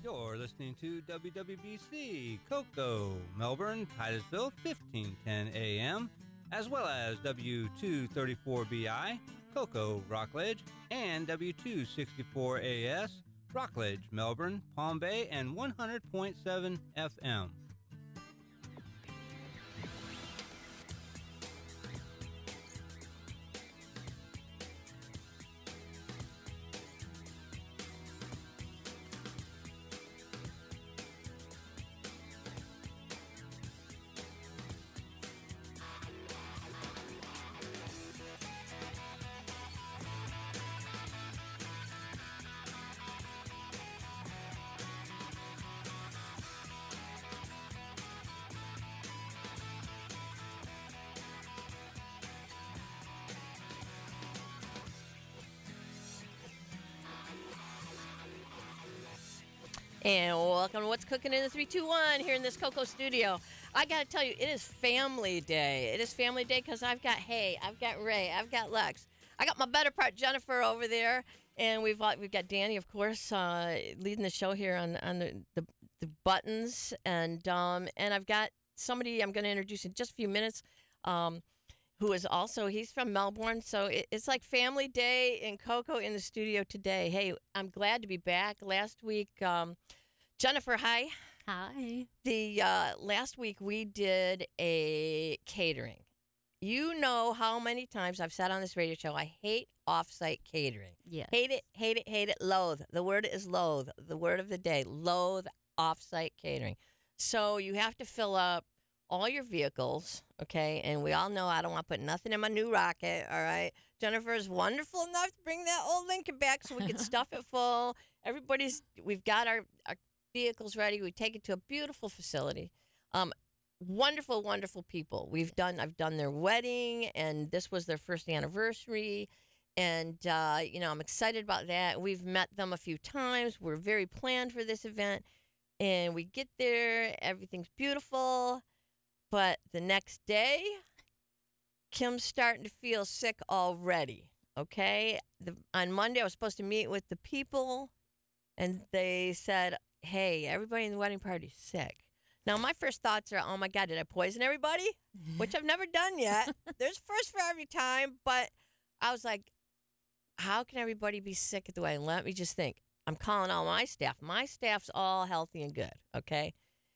You're listening to WWBC, Cocoa, Melbourne, Titusville, 1510 AM, as well as W234BI, Cocoa, Rockledge, and W264AS, Rockledge, Melbourne, Palm Bay, and 100.7 FM. And welcome to What's Cooking in the 321 here in this Cocoa studio. I got to tell you, it is family day. It is family day because I've got I've got Ray, I've got Lex. I got my better part, Jennifer, over there. And we've got Danny, of course, leading the show here on the buttons. And I've got somebody I'm going to introduce in just a few minutes who is also, he's from Melbourne. So it's like family day in Cocoa in the studio today. Hey, I'm glad to be back. Last week, Jennifer, hi. Hi. The last week we did a catering. You know how many times I've said on this radio show, I hate off-site catering. Yes. Hate it, hate it, hate it, loathe. The word is loathe. The word of the day, loathe off-site catering. So you have to fill up all your vehicles, okay? And we all know I don't want to put nothing in my new rocket, all right? Jennifer is wonderful enough to bring that old Lincoln back so we can stuff it full. We've got our vehicles ready. We take it to a beautiful facility. Wonderful, wonderful people. I've done their wedding, and this was their first anniversary. And, I'm excited about that. We've met them a few times. We're very planned for this event. And we get there, everything's beautiful. But the next day, Kim's starting to feel sick already, okay? On Monday, I was supposed to meet with the people, and they said, hey, everybody in the wedding party's sick. Now, my first thoughts are, oh, my God, did I poison everybody? Which I've never done yet. There's first for every time. But I was like, how can everybody be sick at the wedding? Let me just think. I'm calling all my staff. My staff's all healthy and good, okay?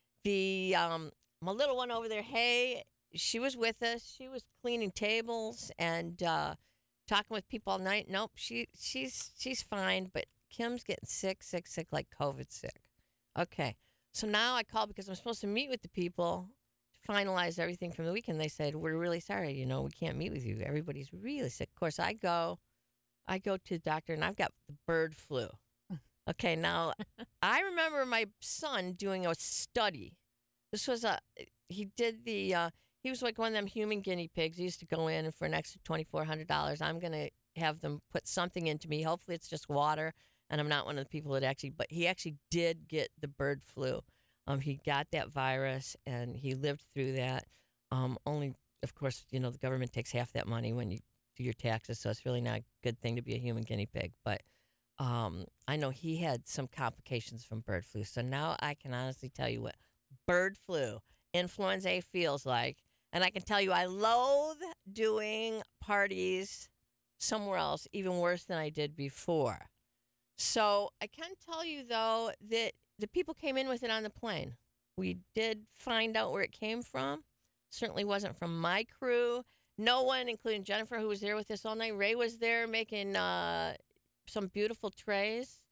My little one over there, hey, she was with us. She was cleaning tables and talking with people all night. Nope, she's fine, but Kim's getting sick, like COVID sick. Okay, so now I called because I'm supposed to meet with the people to finalize everything from the weekend. They said, we're really sorry, we can't meet with you. Everybody's really sick. Of course, I go to the doctor, and I've got the bird flu. Okay, now, I remember my son doing a study. This was he was like one of them human guinea pigs. He used to go in, and for an extra $2,400, I'm going to have them put something into me. Hopefully it's just water, and I'm not one of the people but he actually did get the bird flu. He got that virus, and he lived through that. Only, of course, the government takes half that money when you do your taxes, so it's really not a good thing to be a human guinea pig. But I know he had some complications from bird flu, so now I can honestly tell you what bird flu, influenza A feels like. And I can tell you I loathe doing parties somewhere else even worse than I did before. So I can tell you, though, that the people came in with it on the plane. We did find out where it came from. Certainly wasn't from my crew. No one, including Jennifer, who was there with us all night. Ray was there making some beautiful trays.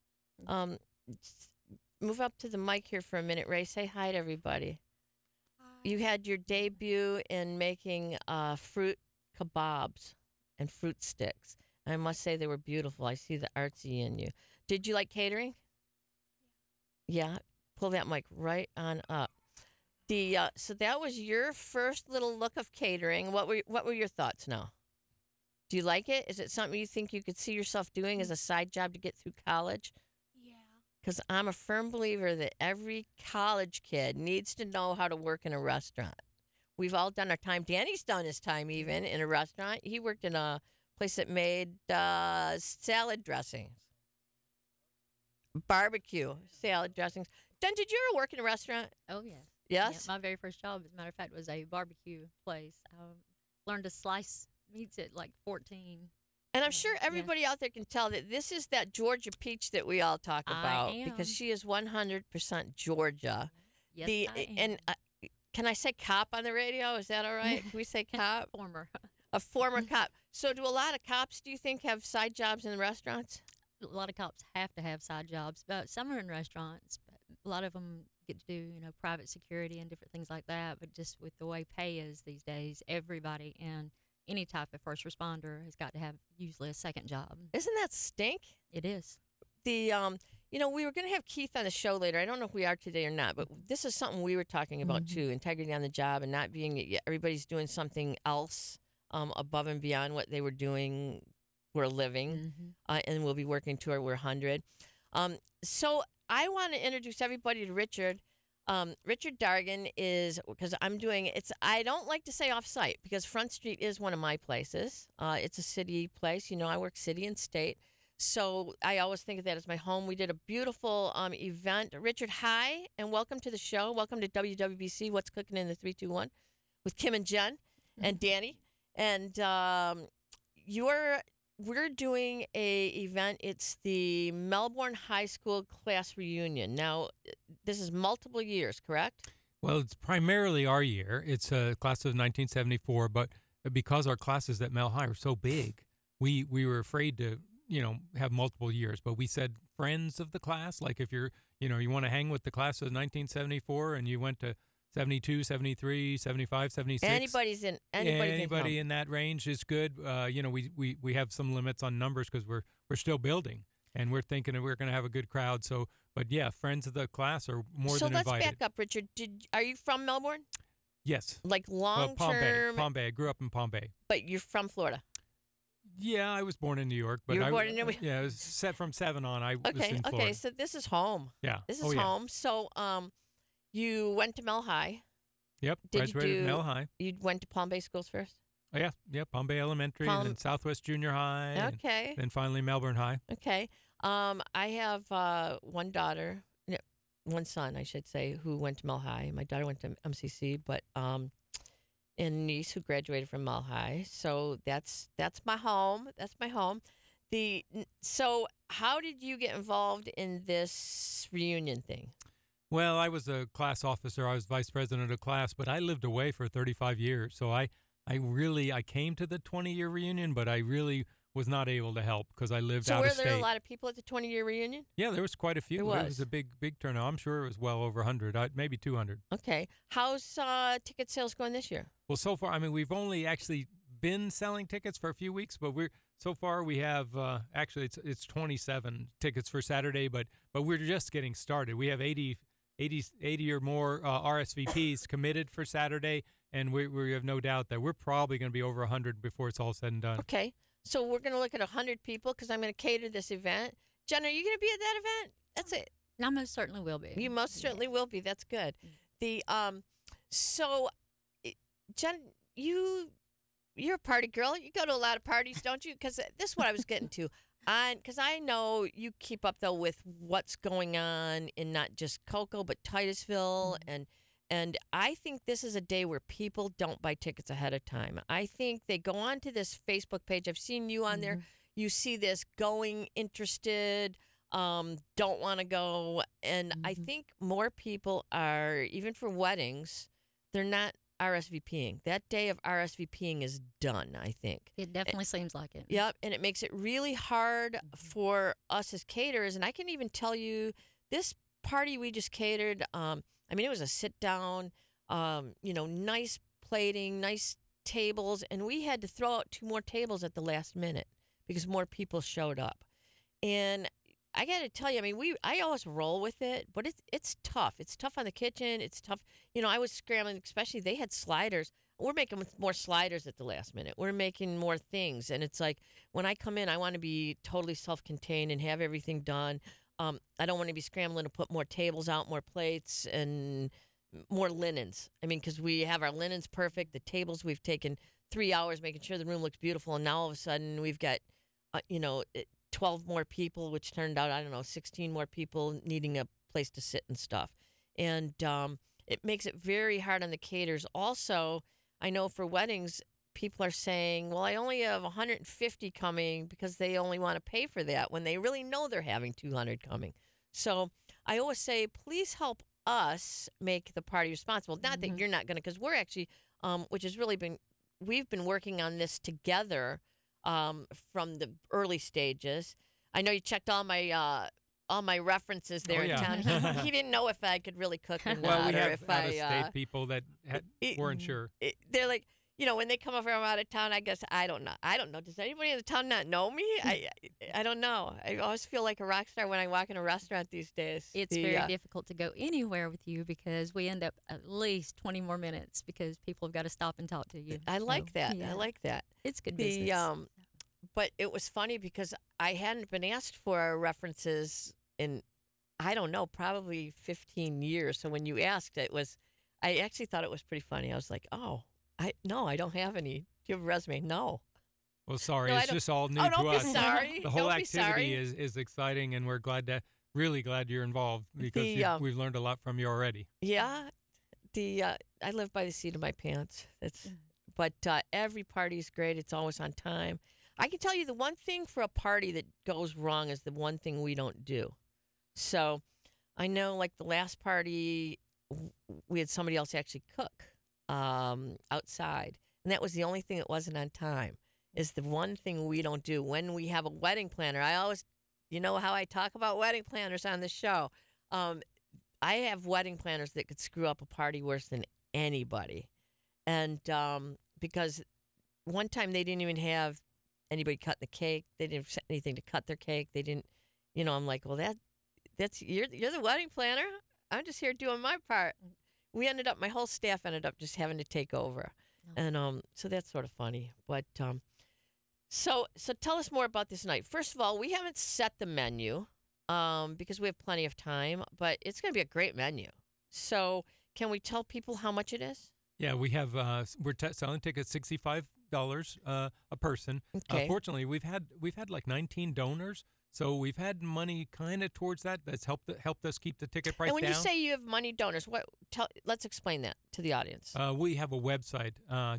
Move up to the mic here for a minute, Ray. Say hi to everybody. Hi. You had your debut in making fruit kebabs and fruit sticks. I must say they were beautiful. I see the artsy in you. Did you like catering? Yeah. Pull that mic right on up. So that was your first little look of catering. What were your thoughts now? Do you like it? Is it something you think you could see yourself doing as a side job to get through college? Yeah. Because I'm a firm believer that every college kid needs to know how to work in a restaurant. We've all done our time. Danny's done his time even in a restaurant. He worked in a place that made salad dressings. barbecue, salad dressings. Jen, did you ever work in a restaurant? Oh, yes. Yeah, Yes. my very first job, as a matter of fact, was a barbecue place. I learned to slice meats at like 14. And I'm sure Yes. everybody out there can tell that this is that Georgia peach that we all talk I about am. because she is 100% Georgia. Yes, I am. And can I say cop on the radio? Is that all right? Can we say cop? Former. A former cop. So do a lot of cops, do you think, have side jobs in the restaurants? A lot of cops have to have side jobs, but some are in restaurants. But a lot of them get to do, private security and different things like that. But just with the way pay is these days, everybody in any type of first responder has got to have usually a second job. Isn't that stink? It is. We were going to have Keith on the show later. I don't know if we are today or not, but this is something we were talking about too: integrity on the job and not being everybody's doing something else above and beyond what they were doing for a living, and we'll be working toward we're 100. So I want to introduce everybody to Richard. Richard Dargan is, because I don't like to say off-site because Front Street is one of my places. It's a city place. I work city and state. So I always think of that as my home. We did a beautiful event. Richard, hi, and welcome to the show. Welcome to WWBC, What's Cooking in the 321 with Kim and Jen and Danny. And we're doing a event. It's the Melbourne High School class reunion. Now, this is multiple years, correct? Well, it's primarily our year. It's a class of 1974, but because our classes at Mel High are so big, we were afraid to, have multiple years. But we said friends of the class, like if you want to hang with the class of 1974 and you went to 72, 73, 75, 76. Anybody in that range is good. We have some limits on numbers because we're still building, and we're thinking that we're going to have a good crowd. So, but yeah, friends of the class are more than invited. So let's back up, Richard. Are you from Melbourne? Yes. Like long term? Palm Bay. I grew up in Palm Bay. But you're from Florida? Yeah, I was born in New York. But you were born in New York? Yeah, it was set from 7 on. I was in Florida. Okay, so this is home. Yeah. This is home. So, you went to Mel High. Yep, graduated Mel High. You went to Palm Bay schools first? Oh, yeah, Palm Bay Elementary, and then Southwest Junior High. Okay. And then finally Melbourne High. Okay. I have one son, I should say, who went to Mel High. My daughter went to MCC, but and a niece who graduated from Mel High. So that's my home. That's my home. So how did you get involved in this reunion thing? Well, I was a class officer. I was vice president of class, but I lived away for 35 years. So I came to the 20-year reunion, but I really was not able to help because I lived out of state. So were there a lot of people at the 20-year reunion? Yeah, there was quite a few. It was a big turnout. I'm sure it was well over 100, maybe 200. Okay. How's ticket sales going this year? Well, so far, we've only actually been selling tickets for a few weeks, but so far we have actually it's 27 tickets for Saturday, but we're just getting started. We have 80 or more RSVPs committed for Saturday, and we have no doubt that we're probably going to be over 100 before it's all said and done. Okay, so we're going to look at 100 people because I'm going to cater this event. Jen, are you going to be at that event? That's it. I most certainly will be. You most certainly will be. That's good. So, Jen, you're a party girl. You go to a lot of parties, don't you? Because this is what I was getting to. Because I know you keep up, though, with what's going on in not just Cocoa, but Titusville. And I think this is a day where people don't buy tickets ahead of time. I think they go onto this Facebook page. I've seen you on there. You see this going interested, don't want to go. And I think more people are, even for weddings, they're not RSVPing. That day of RSVPing is done, I think. It definitely seems like it. Yep, and it makes it really hard for us as caterers. And I can even tell you, this party we just catered, it was a sit-down, nice plating, nice tables, and we had to throw out 2 more tables at the last minute because more people showed up. And I got to tell you, I always roll with it, but it's tough. It's tough on the kitchen. It's tough. I was scrambling, especially they had sliders. We're making more sliders at the last minute. We're making more things. And it's like when I come in, I want to be totally self-contained and have everything done. I don't want to be scrambling to put more tables out, more plates, and more linens. Because we have our linens perfect. The tables, we've taken 3 hours making sure the room looks beautiful. And now all of a sudden we've got, 12 more people, which turned out, I don't know, 16 more people needing a place to sit and stuff. And it makes it very hard on the caterers. Also, I know for weddings, people are saying, well, I only have 150 coming because they only want to pay for that when they really know they're having 200 coming. So I always say, please help us make the party responsible. Not that you're not going to, because we're actually, which has really been, we've been working on this together from the early stages. I know you checked all my references there in town. He didn't know if I could really cook or not. Well, we or have if out-of-state people that weren't sure. They're like, when they come over from out of town, I guess I don't know. Does anybody in the town not know me? I don't know. I always feel like a rock star when I walk in a restaurant these days. It's very difficult to go anywhere with you because we end up at least 20 more minutes because people have got to stop and talk to you. I like that. Yeah. I like that. It's good business. But it was funny because I hadn't been asked for references in, I don't know, probably 15 years. So when you asked, I actually thought it was pretty funny. I was like, oh, I don't have any. Do you have a resume? No. Well, sorry, it's just all new to don't us. Be sorry. The whole don't activity is exciting, and we're really glad you're involved because we've learned a lot from you already. Yeah, I live by the seat of my pants. But every party's great. It's always on time. I can tell you the one thing for a party that goes wrong is the one thing we don't do. So I know, like the last party, we had somebody else actually cook outside, and that was the only thing that wasn't on time. Is the one thing we don't do when we have a wedding planner. I always, how I talk about wedding planners on the show. I have wedding planners that could screw up a party worse than anybody, and because one time they didn't even have anybody cut the cake. They didn't have anything to cut their cake. They didn't, I'm like, well, that's you're the wedding planner. I'm just here doing my part. My whole staff ended up just having to take over. Oh. And so that's sort of funny. But so tell us more about this night. First of all, we haven't set the menu because we have plenty of time, but it's going to be a great menu. So can we tell people how much it is? Yeah, we have we're selling tickets $65 a person. Okay. Fortunately, we've had like 19 donors. So we've had money kind of towards that. That's helped us keep the ticket price down. And when you say you have money donors, let's explain that to the audience. We have a website,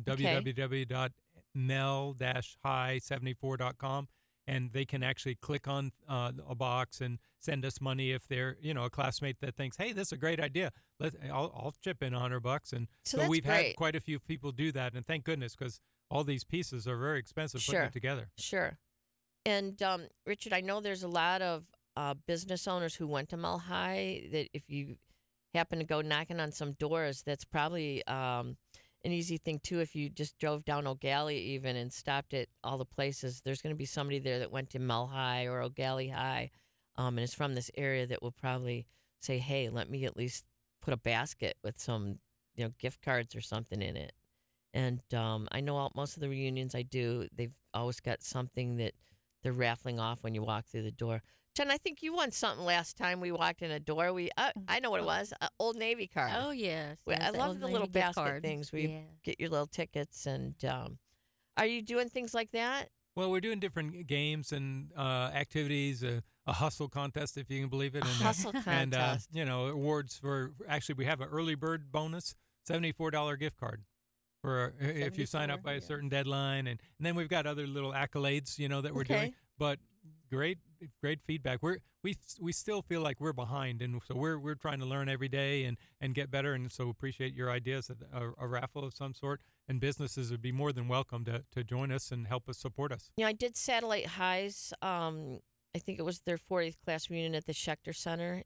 www.mel-high74.com, and they can actually click on a box and send us money if they're a classmate that thinks, hey, this is a great idea. I'll chip in $100, and so we've had quite a few people do that, and thank goodness because all these pieces are very expensive putting it together. Sure. And, Richard, I know there's a lot of business owners who went to Mel High that if you happen to go knocking on some doors, that's probably an easy thing, too. If you just drove down O'Galley even and stopped at all the places, there's going to be somebody there that went to Mel High or O'Galley High and is from this area that will probably say, hey, let me at least put a basket with some gift cards or something in it. And I know most of the reunions I do, they've always got something that they're raffling off when you walk through the door. Jen, I think you won something last time we walked in a door. I know what it was, an Old Navy card. Oh, yes. I love the little basket things where you get your little tickets. And are you doing things like that? Well, we're doing different games and activities, a hustle contest, if you can believe it. A hustle contest. And, awards for, actually, we have an early bird bonus, $74 gift card. For if you sign up by a certain deadline, and then we've got other little accolades, that we're doing. But great feedback. We still feel like we're behind, and so we're trying to learn every day and get better. And so appreciate your ideas, a raffle of some sort. And businesses would be more than welcome to join us and help us support us. I did Satellite Highs. I think it was their 40th class reunion at the Schechter Center.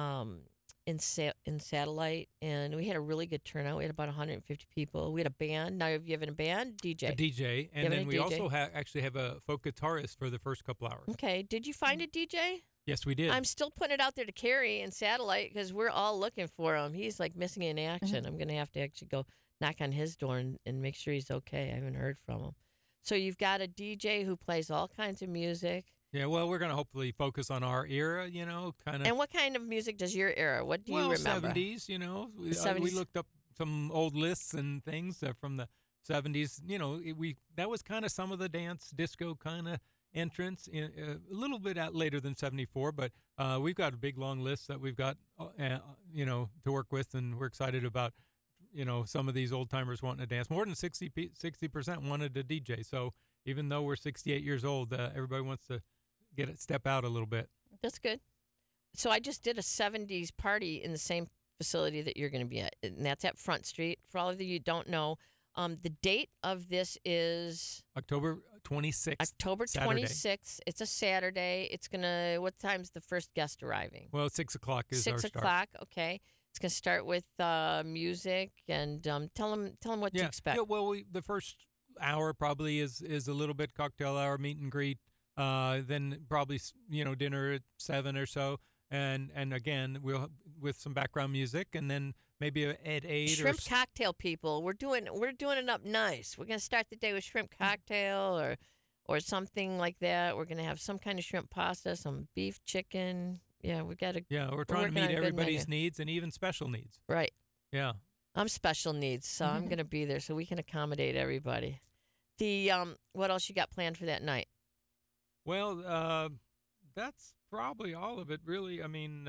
In Satellite, and we had a really good turnout. We had about 150 people. We had a band. Now, have you having a band? DJ. A DJ, and then we also actually have a folk guitarist for the first couple hours. Okay. Did you find a DJ? Yes, we did. I'm still putting it out there to Carrie in Satellite because we're all looking for him. He's like missing in action. I'm going to have to actually go knock on his door and make sure he's okay. I haven't heard from him. So you've got a DJ who plays all kinds of music. Yeah, well, we're going to hopefully focus on our era, kind of. And what kind of music does your era? What do you remember? 70s, 70s. We looked up some old lists and things from the 70s. That was kind of some of the dance disco kind of entrance, a little bit later than 74, but we've got a big long list that we've got, to work with, and we're excited about, some of these old timers wanting to dance. More than 60% wanted to DJ. So even though we're 68 years old, everybody wants to step out a little bit. That's good. So I just did a 70s party in the same facility that you're going to be at, and that's at Front Street. For all of you who don't know, the date of this is October 26th. October Saturday. 26th. It's a Saturday. It's going to, what time's the first guest arriving? Well, 6 o'clock is our 6 start. o'clock, okay. It's going to start with music, and tell them what to expect. Yeah, well, the first hour probably is a little bit cocktail hour, meet and greet. Then probably dinner at 7 or so, and again we'll with some background music, and then maybe at 8 shrimp cocktail, people. We're doing it up nice. We're going to start the day with shrimp cocktail or something like that. We're going to have some kind of shrimp pasta, some beef, chicken. Yeah, we got to. Yeah, we're trying to meet everybody's needs and even special needs. Right. Yeah. I'm special needs, so I'm going to be there so we can accommodate everybody. The what else you got planned for that night? Well, that's probably all of it, really. I mean,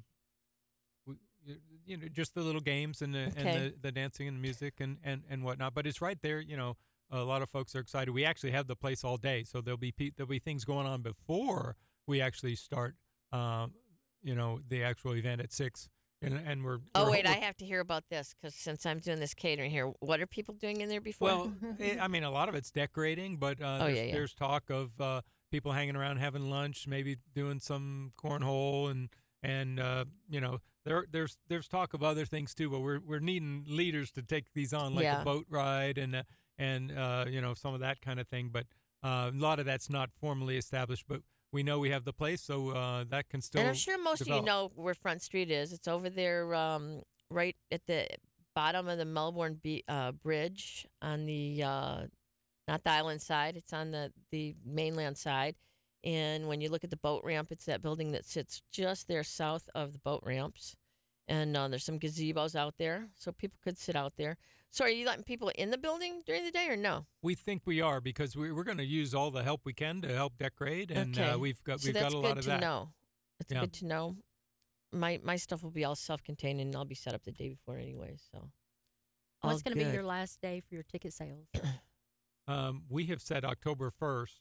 just the little games and the dancing and the music and whatnot. But it's right there. A lot of folks are excited. We actually have the place all day, so there'll be things going on before we actually start. The actual event at 6, and we're. I have to hear about this, because since I'm doing this catering here, what are people doing in there before? Well, I mean, a lot of it's decorating, but there's talk of people hanging around having lunch, maybe doing some cornhole, and there's talk of other things too. But we're needing leaders to take these on, like a boat ride and some of that kind of thing. But a lot of that's not formally established, but. We know we have the place, so that can still. And I'm sure most develop. of you know where Front Street is. It's over there, right at the bottom of the Melbourne Bridge on the not the island side. It's on the mainland side. And when you look at the boat ramp, it's that building that sits just there south of the boat ramps. And there's some gazebos out there, so people could sit out there. So are you letting people in the building during the day or no? We think we are, because we're going to use all the help we can to help decorate, and we've got a lot of that. That's good to know. It's good to know. My stuff will be all self-contained, and I'll be set up the day before anyway. So what's going to be your last day for your ticket sales? We have said October 1st.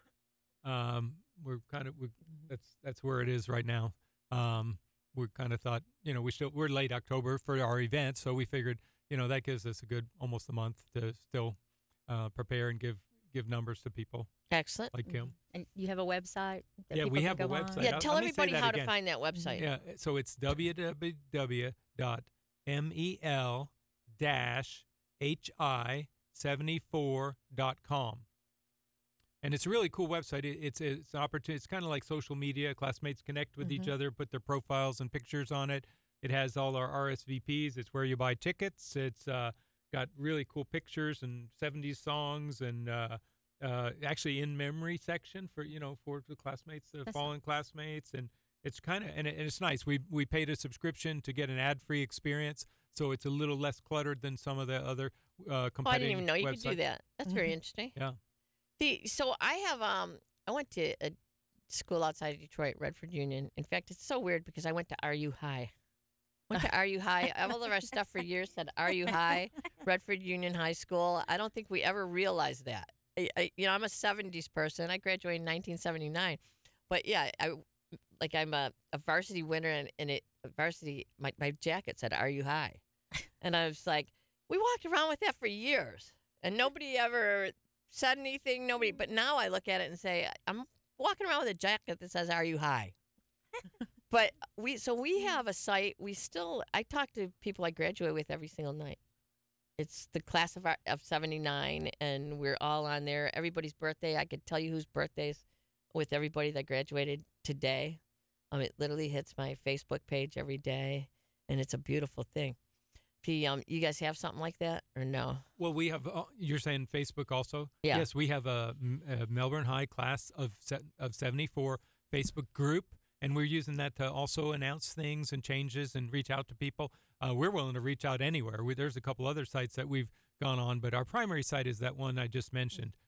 That's where it is right now. We kind of thought, we're late October for our event, so we figured, that gives us almost a month to still prepare and give numbers to people. Excellent. Like Kim. And you have a website? We have a website. Yeah, tell everybody how to find that website. Yeah, so it's www.mel-hi74.com. And it's a really cool website. It's an opportunity. It's kind of like social media. Classmates connect with each other, put their profiles and pictures on it. It has all our RSVPs. It's where you buy tickets. It's got really cool pictures and 70s songs, and actually in memory section for the classmates, the fallen classmates, and it's kind of and it's nice. We paid a subscription to get an ad-free experience, so it's a little less cluttered than some of the other competitive I didn't even know you websites. could do that. That's very interesting. Yeah. So I have I went to a school outside of Detroit, Redford Union. In fact, it's so weird because I went to RU High. Went to RU High. All of our stuff for years said RU High, Redford Union High School. I don't think we ever realized that. I'm a 70s person. I graduated in 1979. But yeah, I'm a varsity winner, and varsity, my jacket said RU High. And I was like, we walked around with that for years, and nobody ever said anything. Nobody. But now I look at it and say, I'm walking around with a jacket that says RU High. But we have a site. I talk to people I graduate with every single night. It's the class of 79, and we're all on there. Everybody's birthday. I could tell you whose birthdays with everybody that graduated today. It literally hits my Facebook page every day, and it's a beautiful thing. You guys have something like that or no? Well, we have. You're saying Facebook also? Yeah. Yes, we have a Melbourne High class of 74 Facebook group. And we're using that to also announce things and changes and reach out to people. We're willing to reach out anywhere. There's a couple other sites that we've gone on, but our primary site is that one I just mentioned.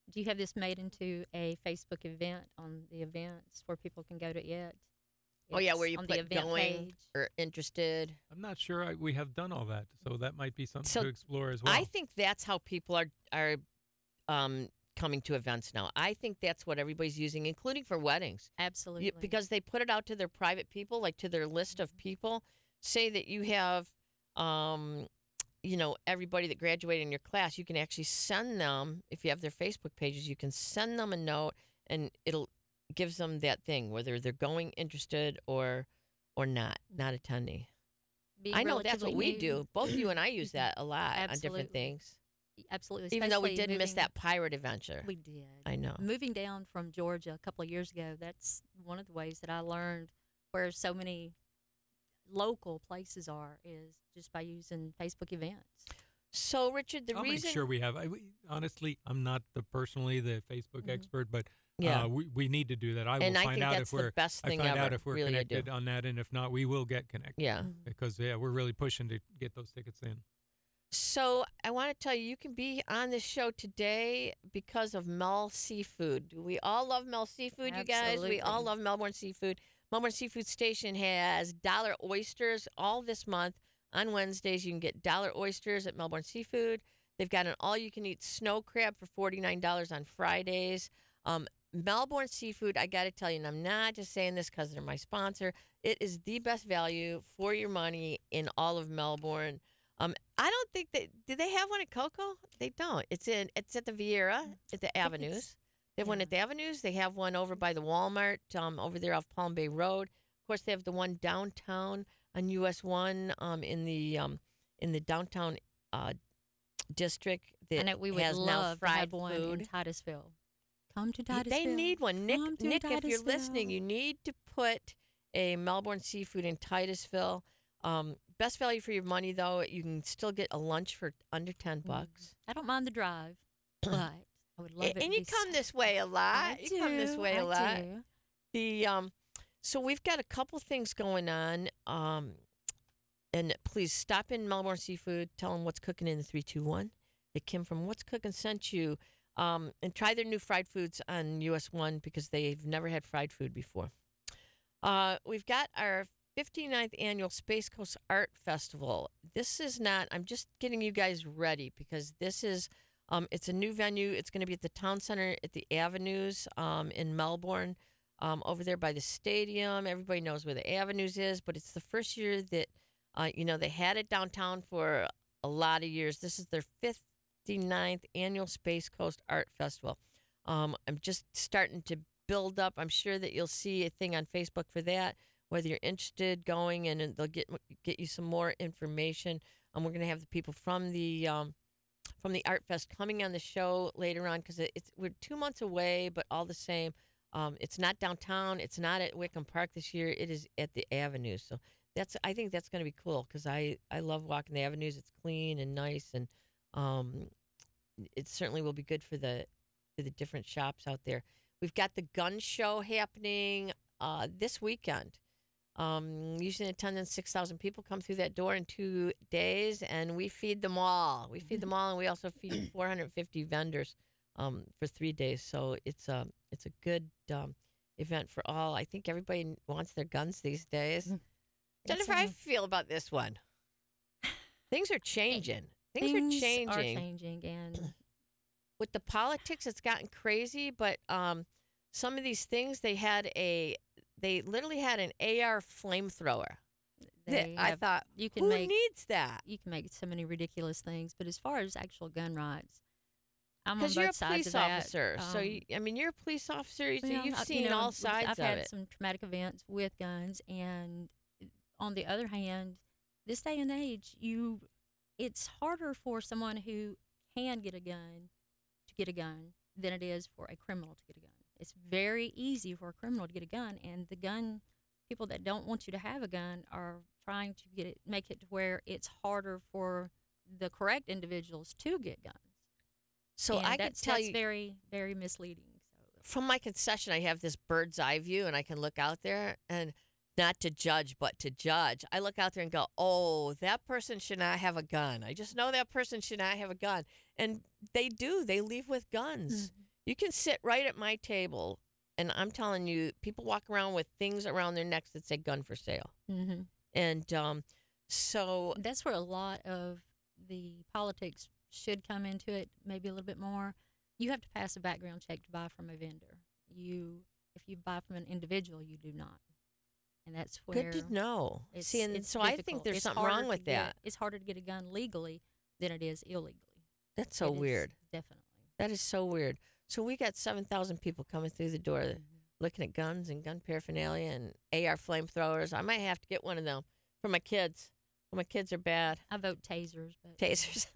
Do you have this made into a Facebook event on the events where people can go to it? Oh yeah, where It's you on put the event going page. or interested. I'm not sure we have done all that, so that might be something So to explore as well. I think that's how people are coming to events now. I think that's what everybody's using, including for weddings. Absolutely. Because they put it out to their private people, like to their list of people. Say that you have, everybody that graduated in your class. You can actually send them, if you have their Facebook pages, you can send them a note, and it'll gives them that thing, whether they're going, interested, or not attending. Being I know that's relatively what we new- do. Both you and I use that a lot on different Absolutely. things. Absolutely. Even though we especially did miss moving- that pirate adventure. We did. I know. Moving down from Georgia a couple of years ago, that's one of the ways that I learned where so many local places are is just by using Facebook events. So, Richard, the I'll reason make sure we have. Honestly, I'm not personally the Facebook expert, but Yeah. we need to do that. I will and I find think out that's if we're the best thing I find ever. out if we're really, I do. connected on that, and if not, we will get connected. Yeah. Because we're really pushing to get those tickets in. So I want to tell you, you can be on this show today because of Mel Seafood. We all love Mel Seafood, you guys. We all Absolutely. love Melbourne Seafood. Melbourne Seafood Station has dollar oysters all this month. On Wednesdays, you can get dollar oysters at Melbourne Seafood. They've got an all-you-can-eat snow crab for $49 on Fridays. Melbourne Seafood, I got to tell you, and I'm not just saying this because they're my sponsor, it is the best value for your money in all of Melbourne. I don't think do they have one at Coco? They don't. It's at the Vieira at the Avenues. They have one at the Avenues. They have one over by the Walmart over there off Palm Bay Road. Of course, they have the one downtown on US 1 in the downtown district I that know we would has now love to fried have one food. in Titusville. Come to Titusville. They need one. Come to Nick, if you're listening, Titusville. you need to put a Melbourne Seafood in Titusville. Best value for your money, though. You can still get a lunch for under $10. I don't mind the drive, but I would love it. And to you be come s- this way a lot. I You come this do, way a I lot. do. The so we've got a couple things going on. And please stop in Melbourne Seafood. Tell them what's cooking in the 321. That Kim from What's Cooking sent you. And try their new fried foods on US 1 because they've never had fried food before. We've got our 59th annual Space Coast Art Festival. This is not, I'm just getting you guys ready because this is, it's a new venue. It's going to be at the Town Center at the Avenues in Melbourne, over there by the stadium. Everybody knows where the Avenues is, but it's the first year that, they had it downtown for a lot of years. This is their 59th annual Space Coast Art Festival. I'm just starting to build up. I'm sure that you'll see a thing on Facebook for that, whether you're interested going, and they'll get you some more information. We're going to have the people from the Art Fest coming on the show later on because we're 2 months away, but all the same, it's not downtown. It's not at Wickham Park this year. It is at the Avenues. So I think that's going to be cool because I love walking the Avenues. It's clean and nice, and it certainly will be good for the different shops out there. We've got the gun show happening this weekend. Usually in attendance, 6,000 people come through that door in 2 days, and we feed them all. We feed them all, and we also feed 450 vendors for 3 days. So it's a good event for all. I think everybody wants their guns these days. Jennifer, how do you feel about this one? Things are changing. Things are changing. And With the politics, it's gotten crazy, but some of these things, they literally had an AR flamethrower. I thought, you can who make needs that? you can make so many ridiculous things. But as far as actual gun rights, I'm on Because both you're a sides police of that. officer, so you're a police officer, so Well, you've you seen know, all sides I've of had it. some traumatic events with guns, and on the other hand, this day and age, it's harder for someone who can get a gun to get a gun than it is for a criminal to get a gun. It's very easy for a criminal to get a gun, and the gun people that don't want you to have a gun are trying to make it to where it's harder for the correct individuals to get guns. So And I could tell that's you, very, very misleading. So from my concession, I have this bird's eye view, and I can look out there, and not to judge, but to judge. I look out there and go, oh, that person should not have a gun. I just know that person should not have a gun. And they do. They leave with guns. You can sit right at my table, and I'm telling you, people walk around with things around their necks that say "gun for sale," Mm-hmm. and so That's where a lot of the politics should come into it, maybe a little bit more. You have to pass a background check to buy from a vendor. If you buy from an individual, you do not, and that's where good to know. it's See, and it's so I think difficult. there's It's something harder wrong to with get- that. It's harder to get a gun legally than it is illegally. That's so It is, weird. definitely. That is so weird. So we got 7,000 people coming through the door Mhm. looking at guns and gun paraphernalia and AR flamethrowers. I might have to get one of them for my kids. My kids are bad. I vote tasers, but Tasers.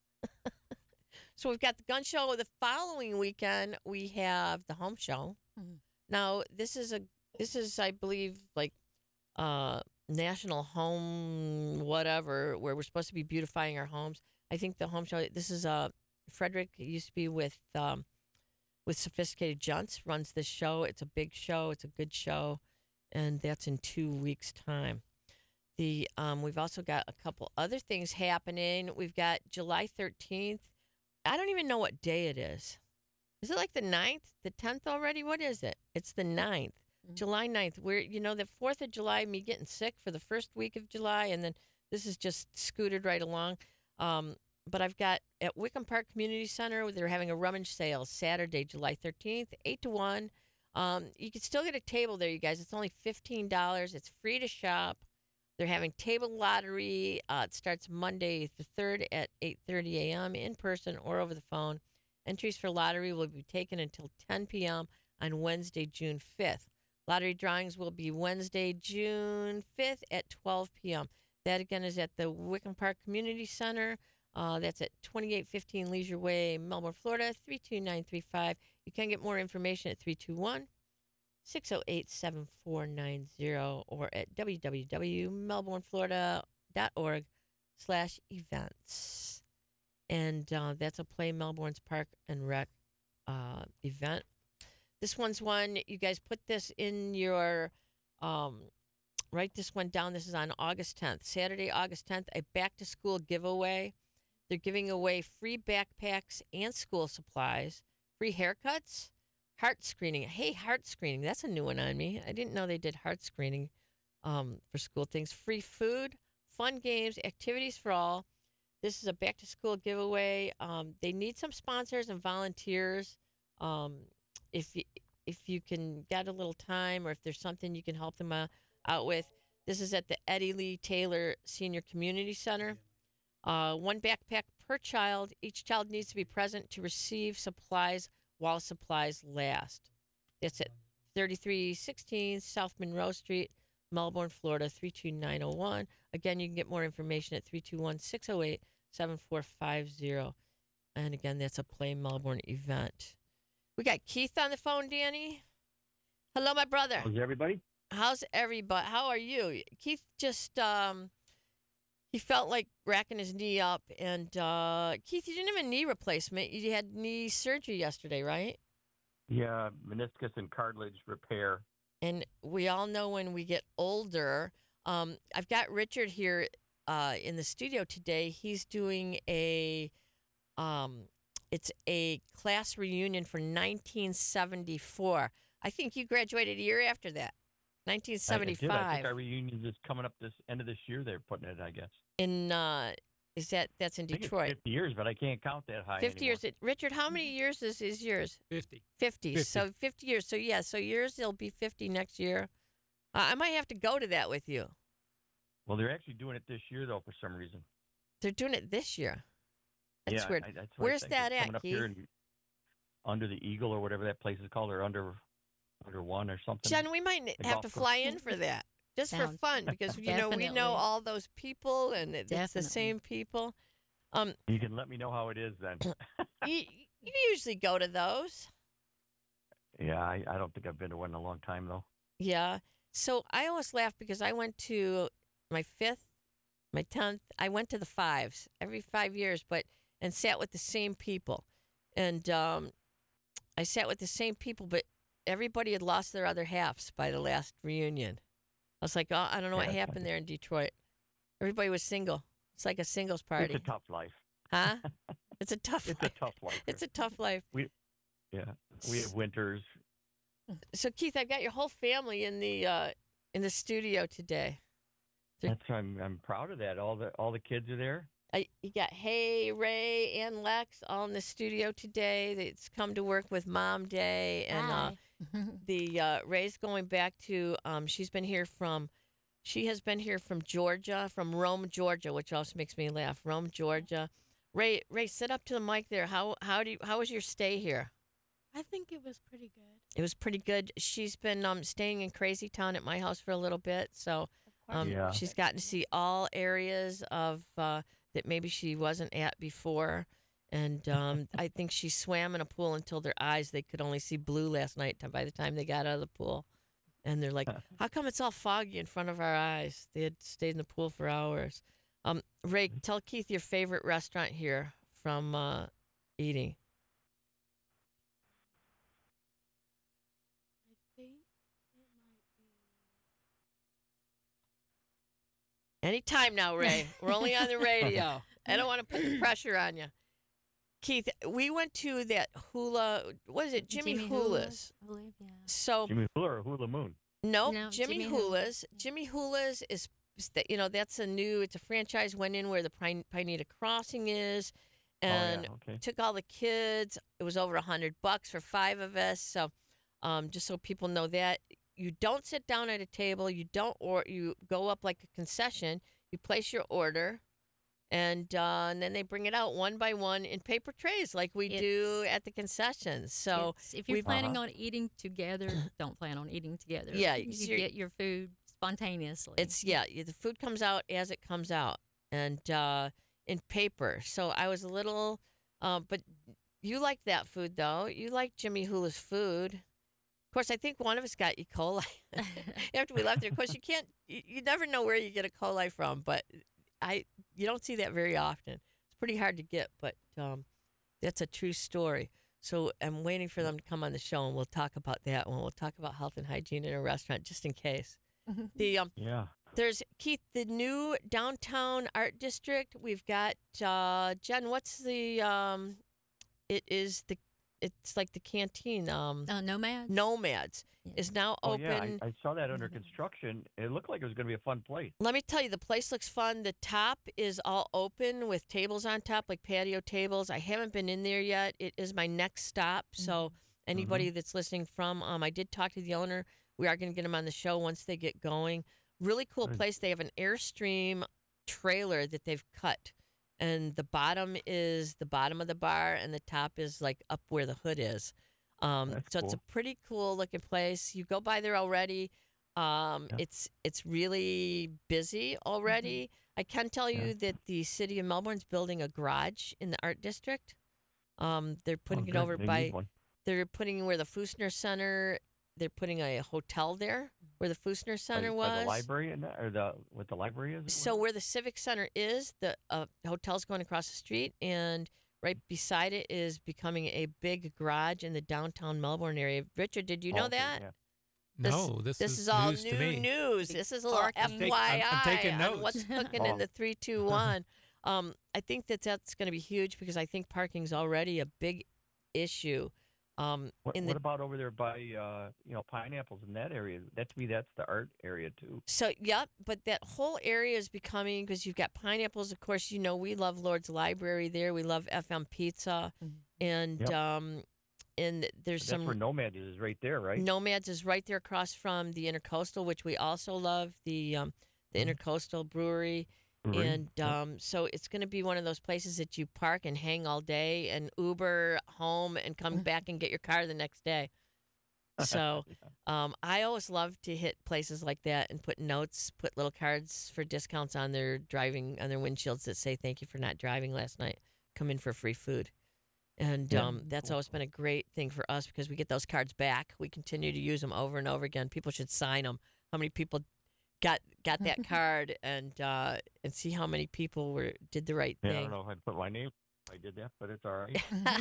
So we've got the gun show. The following weekend we have the home show. Mhm. Now this is I believe like national home whatever where we're supposed to be beautifying our homes. I think the home show. This is Frederick used to be with Sophisticated Junts runs this show. It's a big show. It's a good show, and that's in 2 weeks' time. We've also got a couple other things happening. We've got July 13th. I don't even know what day it is. Is it like the 9th, the 10th already? What is it? It's the 9th, Mhm. July 9th. We're, the 4th of July, me getting sick for the first week of July, and then this is just scooted right along. But I've got at Wickham Park Community Center, they're having a rummage sale Saturday, July 13th, 8 to 1. You can still get a table there, you guys. It's only $15. It's free to shop. They're having table lottery. It starts Monday the 3rd at 8:30 a.m. in person or over the phone. Entries for lottery will be taken until 10 p.m. on Wednesday, June 5th. Lottery drawings will be Wednesday, June 5th at 12 p.m. That, again, is at the Wickham Park Community Center. That's at 2815 Leisure Way, Melbourne, Florida, 32935. You can get more information at 321-608-7490 or at www.melbourneflorida.org/events. And that's a Play Melbourne's Park and Rec event. This one's one, you guys put this in your, write this one down. This is on August 10th, Saturday, August 10th, a back-to-school giveaway. They're giving away free backpacks and school supplies, free haircuts, heart screening. Hey, heart screening. That's a new one on me. I didn't know they did heart screening for school things. Free food, fun games, activities for all. This is a back-to-school giveaway. They need some sponsors and volunteers. If you can get a little time or if there's something you can help them out with. This is at the Eddie Lee Taylor Senior Community Center. One backpack per child. Each child needs to be present to receive supplies while supplies last. That's at 3316 South Monroe Street, Melbourne, Florida, 32901. Again, you can get more information at 321-608-7450. And again, that's a Play Melbourne event. We got Keith on the phone, Danny. Hello, my brother. How's everybody? How's everybody? How are you? Keith just he felt like racking his knee up, and Keith, you didn't have a knee replacement. You had knee surgery yesterday, right? Yeah, meniscus and cartilage repair. And we all know when we get older. I've got Richard here in the studio today. He's doing it's a class reunion for 1974. I think you graduated a year after that, 1975. I think our reunion is coming up this end of this year. They're putting it, I guess. In that's in I think it's Detroit? 50 years, but I can't count that high 50 anymore. years. Richard, how many years is yours? 50. 50. 50. So 50 years. So yeah, so yours will be 50 next year. I might have to go to that with you. Well, they're actually doing it this year, though, for some reason. They're doing it this year. That's yeah, weird. that's what I Where's think. that It's at, coming up here Keith? under the Eagle or whatever that place is called, or under one or something. Jen, we might The have to golf fly in for that. Just for Sounds- fun, because we know Definitely. all those people, and it's the Definitely. same people. You can let me know how it is then. You usually go to those. Yeah, I don't think I've been to one in a long time, though. Yeah. So I always laugh because I went to my 5th, my 10th. I went to the 5s every 5 years, and sat with the same people. And I sat with the same people, but everybody had lost their other halves by the last reunion. I was like, oh, I don't know what Yeah, happened there in Detroit. Everybody was single. It's like a singles party. It's a tough life. Huh? It's a tough It's life. a tough life. It's a tough life. Yeah, we have winters. So Keith, I've got your whole family in the studio today. They're- I'm proud of that. All the kids are there. You got Hey, Ray, and Lex all in the studio today. It's come to work with Mom Day, and Hi. the Ray's going back to. She has been here from Georgia, from Rome, Georgia, which also makes me laugh. Rome, Georgia. Ray, sit up to the mic there. How was your stay here? I think it was pretty good. It was pretty good. She's been staying in Crazy Town at my house for a little bit, so Of course. Yeah. she's gotten to see all areas of that maybe she wasn't at before. And I think she swam in a pool until their eyes they could only see blue last night. By the time they got out of the pool, and they're like, "How come it's all foggy in front of our eyes?" They had stayed in the pool for hours. Ray, tell Keith your favorite restaurant here from eating. I think it might be. Anytime now, Ray. We're only on the radio. I don't want to put the pressure on you. Keith, we went to that hula. What is it? Jimmy Hula's. I believe, yeah. So Jimmy Hula or Hula Moon? nope, No, Jimmy Jimmy Hula's. Jimmy Hula's is that's it's a franchise. Went in where the Pineda Crossing is, and Oh, yeah. Okay. took all the kids. It was over $100 for 5 of us. So, just so people know that you don't sit down at a table. You don't, or you go up like a concession. You place your order, and then they bring it out one by one in paper trays, like we do at the concessions. So, If you're we've- planning on eating together, don't plan on eating together. Yeah, you so you're- get your food spontaneously. the food comes out as it comes out, and in paper. So I was a little, but you like that food though. You like Jimmy Hula's food. Of course, I think one of us got E. coli after we left there. Of course, you never know where you get E. coli from, but you don't see that very often. It's pretty hard to get, but that's a true story. So I'm waiting for them to come on the show, and we'll talk about that one. We'll talk about health and hygiene in a restaurant just in case. The Yeah. There's Keith, the new downtown art district. We've got Jen. What's the it's like the canteen. Nomads. Nomads Yeah. is now Oh, open. yeah. I saw that under construction. It looked like it was going to be a fun place. Let me tell you, the place looks fun. The top is all open with tables on top, like patio tables. I haven't been in there yet. It is my next stop. So anybody that's listening from, I did talk to the owner. We are going to get them on the show once they get going. Really cool Good. place. They have an Airstream trailer that they've cut. And the bottom is the bottom of the bar, and the top is like up where the hood is. That's So it's a cool. pretty cool looking place. You go by there already. It's really busy already. I can tell you that the city of Melbourne's building a garage in the art district. They're putting it good. over They by. need one. They're putting where the Fusner Center. They're putting a hotel there where the Fusner Center By was. the library in that, or what the library is. So where the Civic Center is, the hotel's going across the street, and right beside it is becoming a big garage in the downtown Melbourne area. Richard, did you know that? Yeah. No, this is all news new to me. news. This is a little Parking. FYI I'm taking on notes. what's cooking in the 321. I think that's going to be huge because I think parking's already a big issue. What in the about over there by Pineapples in that area? That to me, that's the art area too. So, yep, but that whole area is becoming, because you've got Pineapples, of course, we love Lord's Library there. We love FM Pizza. And and there's That's some where Nomad is right there, right? Nomads is right there across from the Intercoastal, which we also love, the Intercoastal Brewery. Brewery. And so it's going to be one of those places that you park and hang all day and Uber home and come back and get your car the next day. So I always love to hit places like that and put notes, put little cards for discounts on their driving, on their windshields that say, "Thank you for not driving last night. Come in for free food." And that's always been a great thing for us because we get those cards back. We continue to use them over and over again. People should sign them. How many people got that card, and see how many people did the right Yeah, I thing. don't know if I'd put my name. I did that, but it's all right.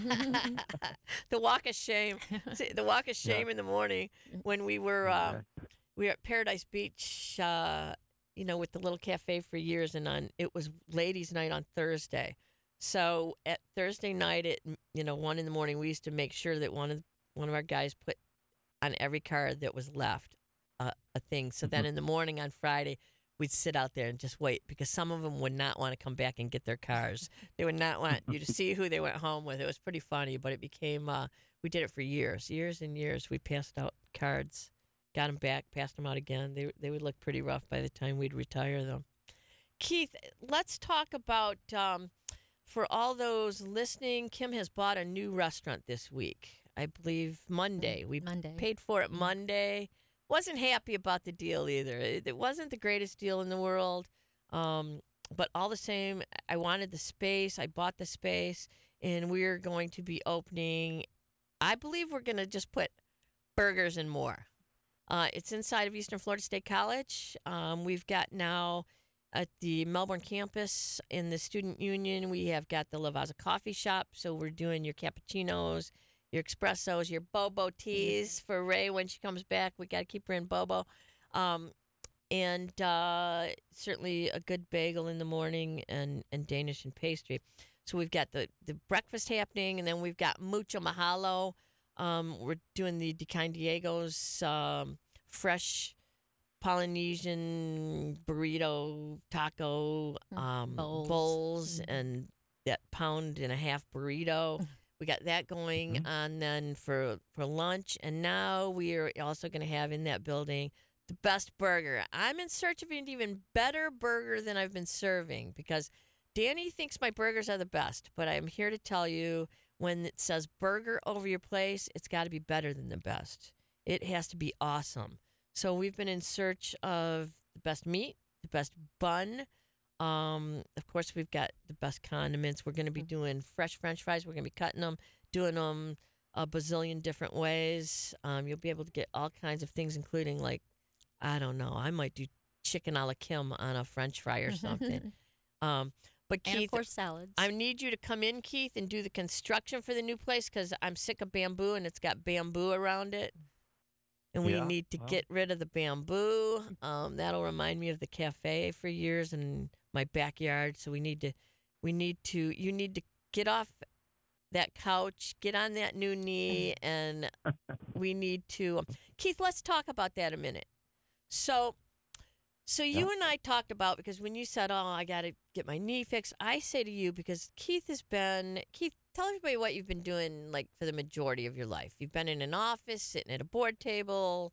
The walk of shame. See, the walk of shame in the morning when we were at Paradise Beach, with the little cafe for years, and it was ladies' night on Thursday. So at Thursday night at 1 in the morning, we used to make sure that one of our guys put on every car that was left a thing. So then in the morning on Friday, we'd sit out there and just wait because some of them would not want to come back and get their cars. They would not want you to see who they went home with. It was pretty funny, but it became, we did it for years and years. We passed out cards, got them back, passed them out again. They would look pretty rough by the time we'd retire them. Keith, let's talk about, for all those listening, Kim has bought a new restaurant this week. I believe Monday. We Monday. paid for it Monday. Wasn't happy about the deal either. It wasn't the greatest deal in the world. But all the same, I wanted the space. I bought the space, and we're going to be opening. I believe we're going to just put burgers and more. It's inside of Eastern Florida State College. We've got now at the Melbourne campus in the Student Union, we have got the Lavazza Coffee Shop. So we're doing your cappuccinos, your espressos, your bobo teas for Ray when she comes back. We got to keep her in bobo. And certainly a good bagel in the morning and Danish and pastry. So we've got the breakfast happening, and then we've got Mucho Mahalo. We're doing the De Kind Diego's fresh Polynesian burrito taco bowls and that pound and a half burrito. We got that going on then for lunch. And now we are also going to have in that building the best burger. I'm in search of an even better burger than I've been serving because Danny thinks my burgers are the best. But I'm here to tell you, when it says burger over your place, it's got to be better than the best. It has to be awesome. So we've been in search of the best meat, the best bun. Of course, we've got the best condiments. We're going to be doing fresh French fries. We're going to be cutting them, doing them a bazillion different ways. You'll be able to get all kinds of things, including like, I don't know, I might do chicken a la Kim on a French fry or something. But Keith, and of course salads. I need you to come in, Keith, and do the construction for the new place because I'm sick of bamboo and it's got bamboo around it. And we need to get rid of the bamboo. That'll remind me of the cafe for years in my backyard. So you need to get off that couch, get on that new knee, and we need to. Keith, let's talk about that a minute. So you and I talked about, because when you said, "Oh, I got to get my knee fixed," I say to you because Keith, tell everybody what you've been doing like for the majority of your life. You've been in an office, sitting at a board table.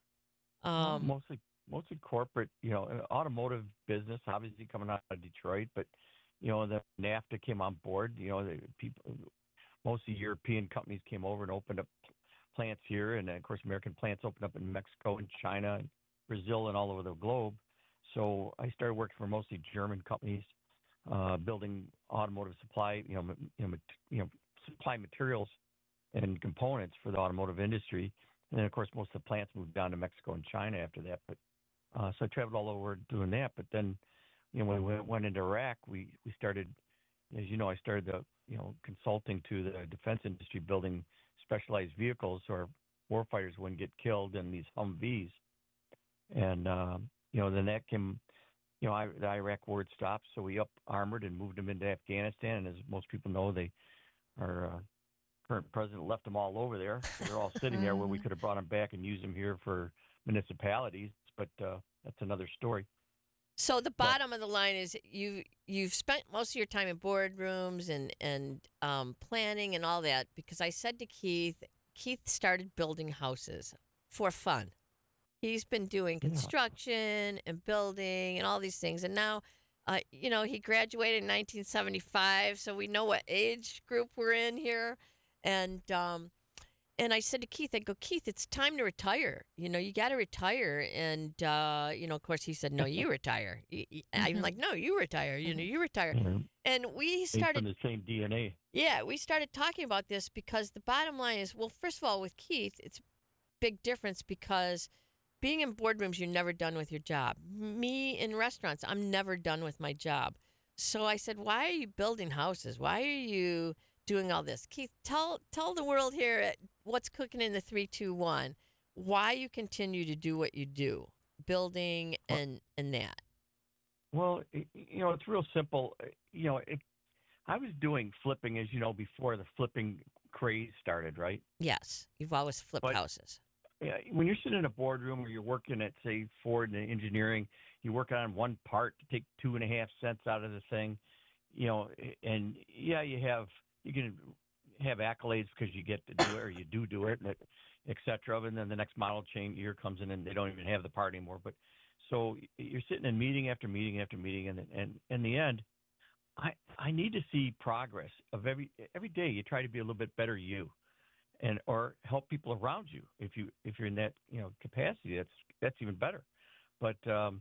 Mostly corporate, automotive business, obviously coming out of Detroit, but the NAFTA came on board. Most of the European companies came over and opened up plants here, and of course American plants opened up in Mexico and China and Brazil and all over the globe. So I started working for mostly German companies, building automotive supply, supply materials and components for the automotive industry. And then, of course, most of the plants moved down to Mexico and China after that. But so I traveled all over doing that. But then, when we went into Iraq, we started, as you know, I started the, consulting to the defense industry, building specialized vehicles so our warfighters wouldn't get killed in these Humvees. And, then that came, the Iraq war had stopped, so we up-armored and moved them into Afghanistan. And as most people know, our current president left them all over there. So they're all sitting there where we could have brought them back and used them here for municipalities, but that's another story. So the bottom of the line is you've spent most of your time in boardrooms and planning and all that, because I said to Keith started building houses for fun. He's been doing construction and building and all these things. And now, he graduated in 1975, so we know what age group we're in here. And I said to Keith, Keith, it's time to retire. You got to retire. And, of course, he said, no, you retire. I'm like, no, you retire. You retire. Mm-hmm. And we started. From the same DNA. Yeah, we started talking about this because the bottom line is, well, first of all, with Keith, it's a big difference because being in boardrooms, you're never done with your job. Me in restaurants, I'm never done with my job. So I said, why are you building houses? Why are you doing all this? Keith, tell the world here at What's Cooking in the 321 why you continue to do what you do, building and that. Well, it's real simple. I was doing flipping, as you know, before the flipping craze started, right? Yes, you've always flipped But houses. yeah, when you're sitting in a boardroom or you're working at, say, Ford in engineering, you're working on one part to take 2.5 cents out of the thing, and yeah, you can have accolades because you get to do it or you do it, and et cetera. And then the next model change year comes in and they don't even have the part anymore. But so you're sitting in meeting after meeting after meeting, and in the end, I need to see progress of every day. You try to be a little bit better you, and or help people around you. If you're in that capacity, that's even better. But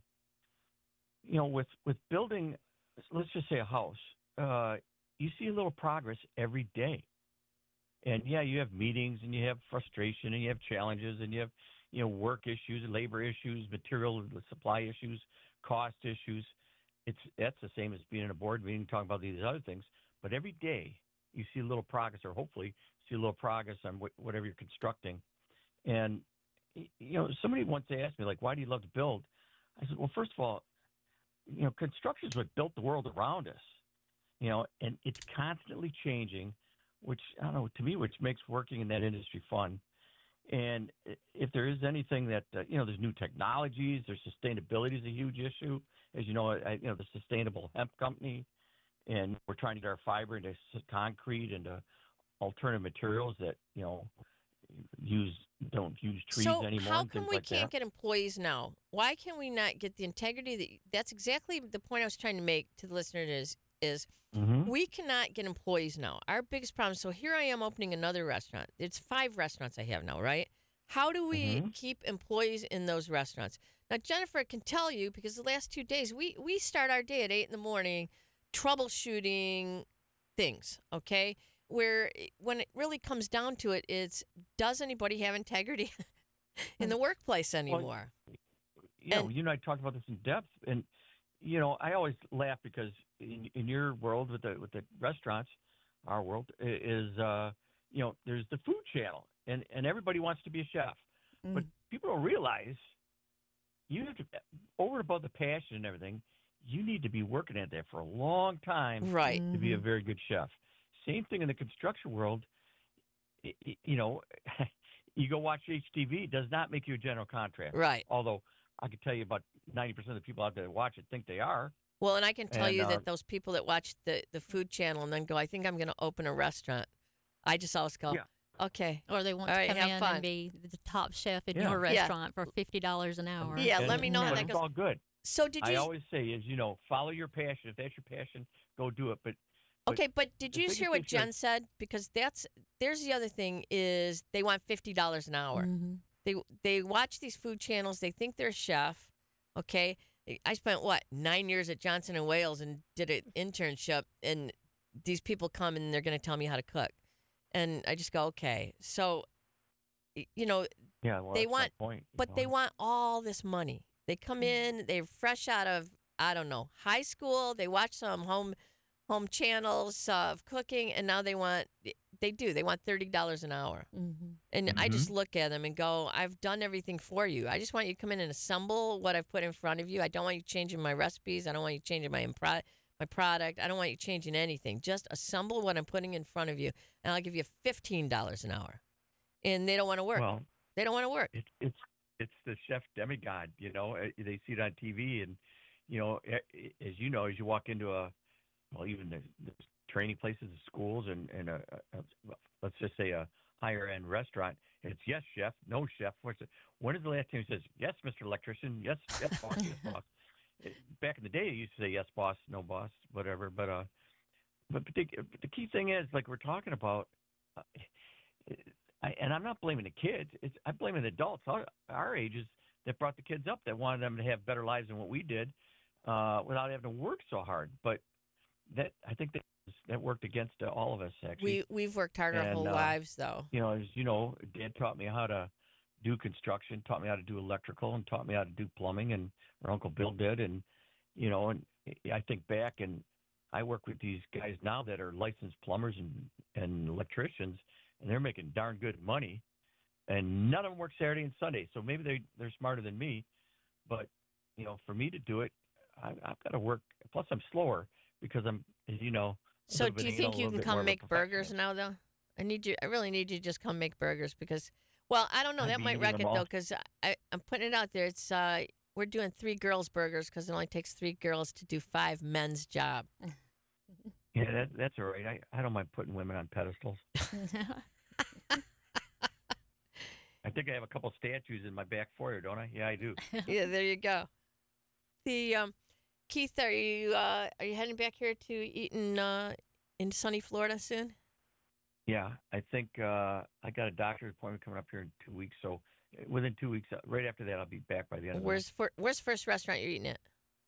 with building, let's just say a house, you see a little progress every day. And yeah, you have meetings and you have frustration and you have challenges and you have work issues, labor issues, material supply issues, cost issues. That's the same as being in a board meeting talking about these other things. But every day you see a little progress, or hopefully see a little progress on whatever you're constructing. And somebody once asked me, like, why do you love to build? I said, well, first of all, construction is what built the world around us. And it's constantly changing, which I don't know, to me, which makes working in that industry fun. And if there is anything that there's new technologies, there's sustainability is a huge issue. As you know, the Sustainable Hemp Company, and we're trying to get our fiber into concrete and alternative materials that don't use trees So anymore. how And come things we like can't that. get employees now? Why can we not get the integrity that's exactly the point I was trying to make to the listeners is Mm-hmm. we cannot get employees now. Our biggest problem. So here I am opening another restaurant. It's 5 restaurants I have now, right? How do we Mm-hmm. keep employees in those restaurants? Now Jennifer can tell you because the last 2 days we start our day at 8 in the morning troubleshooting things, okay? Where when it really comes down to it, it's does anybody have integrity in the workplace Well, anymore? yeah, And you and I talked about this in depth, and I always laugh because in your world with the restaurants, our world is there's the food channel, and everybody wants to be a chef, but people don't realize you have to over and above the passion and everything, you need to be working at that for a long time right, to be a very good chef. Same thing in the construction world. You go watch HTV, it does not make you a general contractor. right. Although I can tell you about 90% of the people out there that watch it think they are. Well, and I can tell And you that those people that watch the food channel and then go, I think I'm going to open a restaurant. I just always go, Yeah. okay, Or they want all to right, come have in fun. and be the top chef in Yeah. your Yeah. restaurant for $50 an hour. Yeah, let me know how but that it's goes. all good. So did I you? always say is, follow your passion. If that's your passion, go do it. But Okay, but did the you biggest hear what issue Jen said? Because there's the other thing is they want $50 an hour. Mhm. They watch these food channels. They think they're a chef. Okay, I spent 9 years at Johnson and Wales and did an internship, and these people come and they're going to tell me how to cook, and I just go okay. So, yeah, well, they that's want, my point. but they want all this money. They come in, they're fresh out of I don't know high school. They watch some home channels of cooking, and now they want $30 an hour. Mhm. And I Mm-hmm. just look at them and go, I've done everything for you. I just want you to come in and assemble what I've put in front of you. I don't want you changing my recipes. I don't want you changing my product. I don't want you changing anything. Just assemble what I'm putting in front of you, and I'll give you $15 an hour. And they don't want to work. Well, They don't want to work. it's the chef demigod. They see it on TV, and as you know, as you walk into even the training places, the schools, and let's just say a higher end restaurant. It's yes, chef, no chef. When is the last time he says yes, Mr. Electrician? Yes, yes, boss, yes, boss. Back in the day, you used to say yes, boss, no boss, whatever. But the key thing is, like we're talking about, and I'm not blaming the kids. I'm blaming the adults, our ages, that brought the kids up, that wanted them to have better lives than what we did, without having to work so hard. But I think that worked against all of us, actually. We've worked hard our whole lives, though. As you know, Dad taught me how to do construction, taught me how to do electrical, and taught me how to do plumbing, and or Uncle Bill did. And and I think back, and I work with these guys now that are licensed plumbers and electricians, and they're making darn good money. And none of them work Saturday and Sunday, so maybe they're smarter than me. But for me to do it, I've got to work. Plus, I'm slower because I'm, as you know, So little do bit you anal, think a you little can bit more come of a make burgers perfectionist. now, though? I really need you to just come make burgers because, well, I don't know. I'd That be might eating wreck them it, though, all. because I'm putting it out there. It's we're doing 3 girls burgers because it only takes 3 girls to do 5 men's job. Yeah, that's all right. I don't mind putting women on pedestals. I think I have a couple statues in my back foyer, don't I? Yeah, I do. Yeah, there you go. The Keith, are you heading back here to Eaton in sunny Florida soon? Yeah, I think I got a doctor's appointment coming up here in 2 weeks. So within 2 weeks, right after that, I'll be back by the end of the month. Where's first restaurant you're eating at?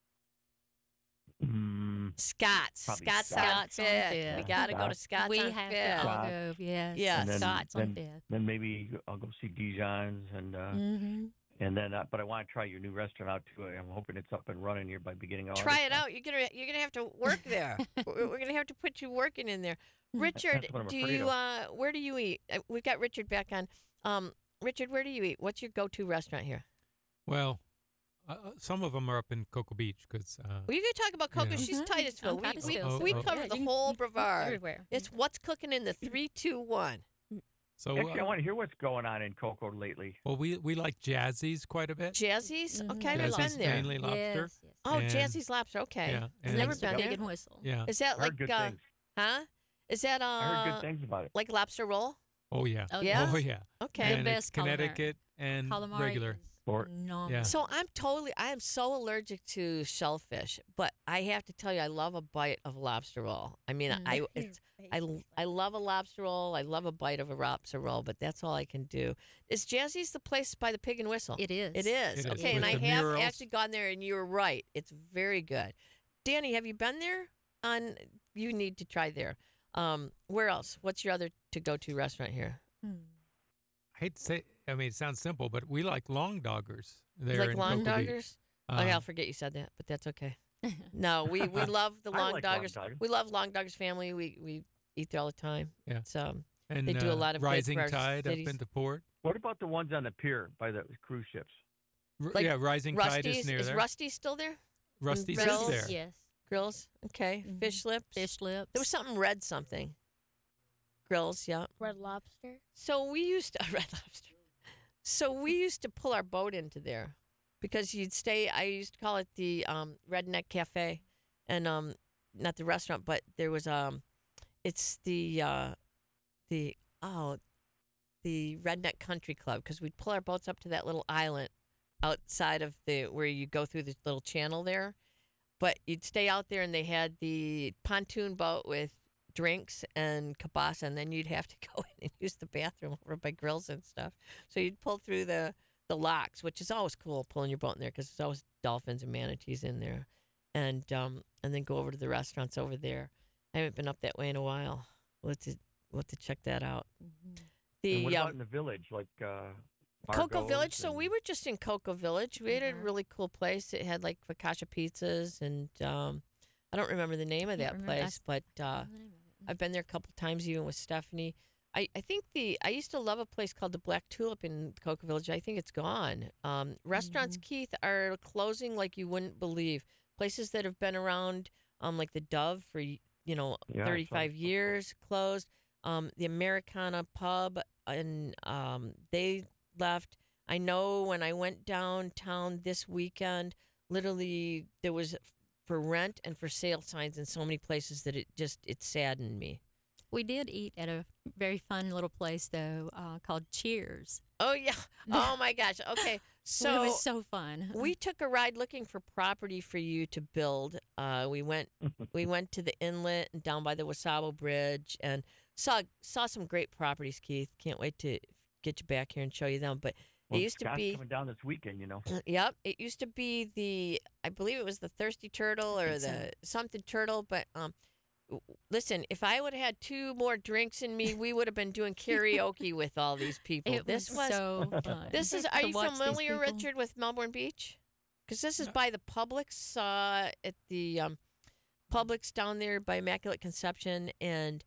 Scott's. Probably Scott's on Scott's on Fifth. Fifth. We got to go to Scott's. Scott's We on have Fifth. to all Scott's. go. Yes. Yes. And then, Scott's on then, Fifth. then maybe I'll go see Dijon's Mm-hmm. and then but I want to try your new restaurant out too. I'm hoping it's up and running here by beginning of Try August. it out. You're gonna have to work there. We're gonna have to put you working in there. Richard, That's what I'm do afraid you of. where do you eat? We've got Richard back on. Richard, where do you eat? What's your go-to restaurant here? Well, some of them are up in Cocoa Beach because. Well, you can talk about Coco. Yeah. She's Titusville. On Titusville. We Oh, oh. cover Yeah, the you can- whole Brevard. Everywhere. It's what's cooking in the 3, 2, 1. So, Actually, I want to hear what's going on in Cocoa lately. well, we like Jazzy's quite a bit. Jazzy's. Mhm. Okay, I've never Jazzy's been there. mainly lobster. Yes, yes. Oh, And- Jazzy's Lobster. Okay. Yeah, I've and- never Next to been Pig there. and Whistle. Yeah. Is that I heard like good things. huh? Is that I heard good things about it. like lobster roll? Oh yeah. Oh, Yeah? Oh yeah. Okay. The And best it's Connecticut and Calamari regular. is Or- phenomenal. Yeah. So I am so allergic to shellfish, but I have to tell you, I love a bite of lobster roll. I mean, I love a lobster roll. I love a bite of a lobster roll, but that's all I can do. Is Jazzy's the place by the Pig and Whistle? It is. It is. It is. Okay, and With I the have murals. actually gone there, and you're right. It's very good. Danny, have you been there? You need to try there. Where else? What's your other to go to restaurant here? Hmm. I hate to say. I mean, it sounds simple, but we like long doggers. You There like in long Cocoa Beach. doggers? Okay, I'll Um, forget you said that, but that's okay. No, we love the I long like long doggers. doggers. We love long doggers family. We eat there all the time. Yeah. So and they do a lot of good Rising for our Tide cities. up into port. What about the ones on the pier by the cruise ships? Like Yeah, Rising Tide Rusty's is near there. Rusty still there? Rusty's Grills? is there. Yes. Grills. Okay. Mhm. Fish lips. Fish lips. There was something red something. Grills. Yeah. Red Lobster. So we used to red lobster. So we used to pull our boat into there because you'd stay. I used to call it the Redneck Cafe, and not the restaurant, but there was it's the Redneck Country Club because we'd pull our boats up to that little island outside of the where you go through the little channel there, but you'd stay out there and they had the pontoon boat with drinks and kibasa, and then you'd have to go in and use the bathroom over by grills and stuff. So you'd pull through the locks, which is always cool, pulling your boat in there because there's always dolphins and manatees in there, and then go over to the restaurants over there. I haven't been up that way in a while. We'll have to check that out. Mhm. And what The about in the village, like Cocoa Margot's Village. So and- we were just in Cocoa Village. We had a Mhm. really cool place. It had like focaccia pizzas, and I don't remember the name of Can't that remember. place, but The name of it. I've been there a couple times, even with Stephanie. I think I used to love a place called the Black Tulip in Cocoa Village. I think it's gone. Restaurants, Keith, are closing like you wouldn't believe. Places that have been around, like the Dove for Yeah, I saw 35 that. years, closed. The Americana Pub, and they left. I know when I went downtown this weekend, literally there was for rent and for sale signs in so many places that it saddened me. We did eat at a very fun little place though, called Cheers. Oh yeah. Oh my gosh. Okay. It So was so fun. we took a ride looking for property for you to build. We went to the inlet and down by the Wasabo Bridge and saw some great properties, Keith. Can't wait to get you back here and show you them. But Well, it used to Scott's be coming down this weekend, you know. Yep, it used to be I believe it was the Thirsty Turtle or think so. the something turtle, but listen, if I would have had 2 more drinks in me, we would have been doing karaoke with all these people. It This was so fun. This is Are to you watch these familiar, people. Richard, with Melbourne Beach? Cuz this is No. by the Publix at the Publix down there by Immaculate Conception, and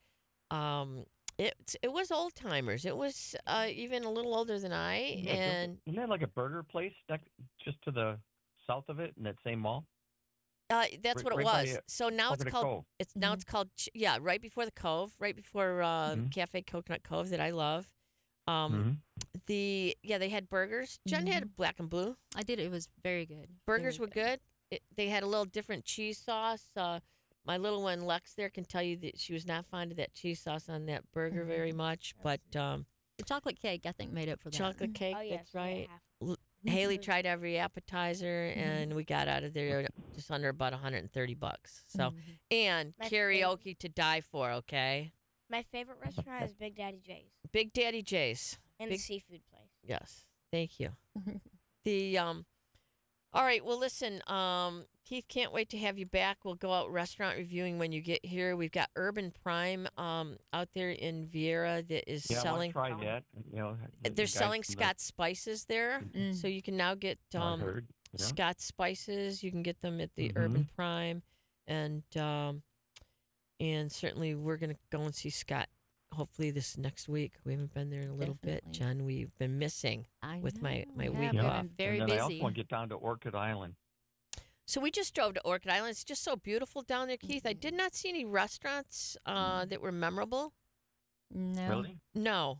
it was old timers. It was even a little older than I, Yeah, and isn't that like a burger place just to the south of it in that same mall? That's what it right was. by So now it's Coconut called. Cove. It's now it's called. Yeah, right before the Cove, right before Mhm. Cafe Coconut Cove that I love. Um, Mhm. they had burgers. Jen had black and blue. I did. It was very good. Burgers Very were good. They had a little different cheese sauce. My little one Lex there can tell you that she was not fond of that cheese sauce on that burger very much. But The chocolate cake, I think, made up for that. chocolate cake. Oh, yes, That's right. half. Haley tried every appetizer, Mm-hmm. and we got out of there just under about $130. So, Mhm. and My karaoke to die for. Okay, My favorite restaurant is Big Daddy J's Big Daddy J's. and Big- the seafood place. Yes, thank you. The All right. Well, listen, Keith, can't wait to have you back. We'll go out restaurant reviewing when you get here. We've got Urban Prime out there in Vieira that is Yeah, selling. I want to try that. You know, the They're guys selling from Scott's spices there, Mm. so you can now get I heard. Yeah. Scott's spices. You can get them at the Mhm. Urban Prime, and certainly we're gonna go and see Scott. Hopefully this next week. We haven't been there in a little bit, Definitely. Jen. We've been missing. I with my know, week we've off. been very and then I busy. also want to get down to Orchid Island. So we just drove to Orchid Island. It's just so beautiful down there, Keith. I did not see any restaurants that were memorable. No. Really? No.